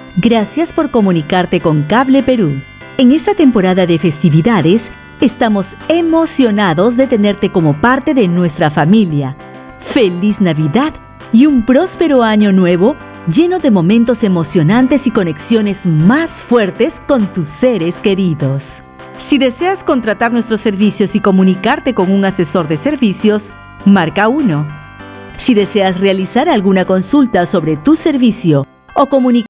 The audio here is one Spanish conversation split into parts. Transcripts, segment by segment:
Gracias por comunicarte con Cable Perú. En esta temporada de festividades, estamos emocionados de tenerte como parte de nuestra familia. ¡Feliz Navidad y un próspero año nuevo lleno de momentos emocionantes y conexiones más fuertes con tus seres queridos! Si deseas contratar nuestros servicios y comunicarte con un asesor de servicios, marca 1. Si deseas realizar alguna consulta sobre tu servicio o comunicar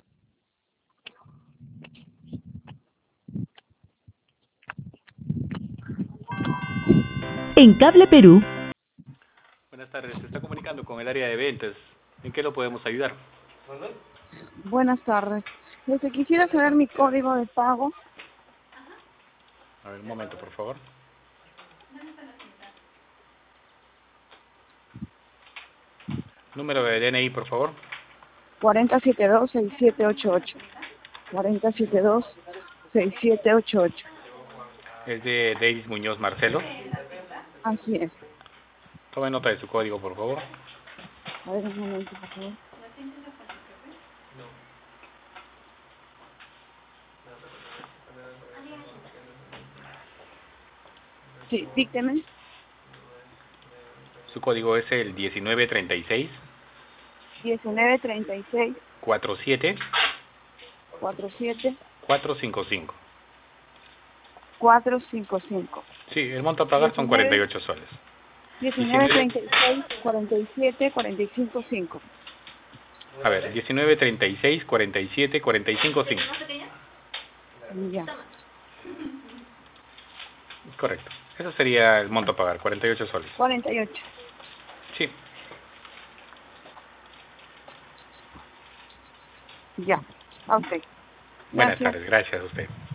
en Cable Perú. Buenas tardes, se está comunicando con el área de ventas. ¿En qué lo podemos ayudar? Buenas tardes. Quisiera saber mi código de pago. A ver, un momento, por favor. Número de DNI, por favor. 4072-6788. 4072-6788. Es de Davis Muñoz Marcelo. Así es. Tome nota de su código, por favor. A ver, un momento, por favor. Sí, dícteme. Su código es el 1936 1936 47 47 455. 455. Sí, el monto a pagar son 48 soles. 1936 47 455. A ver, 1936 47 455. Ya. Correcto. Eso sería el monto a pagar, 48 soles. 48. Sí. Ya. Ok. Buenas Gracias. tardes, gracias a usted.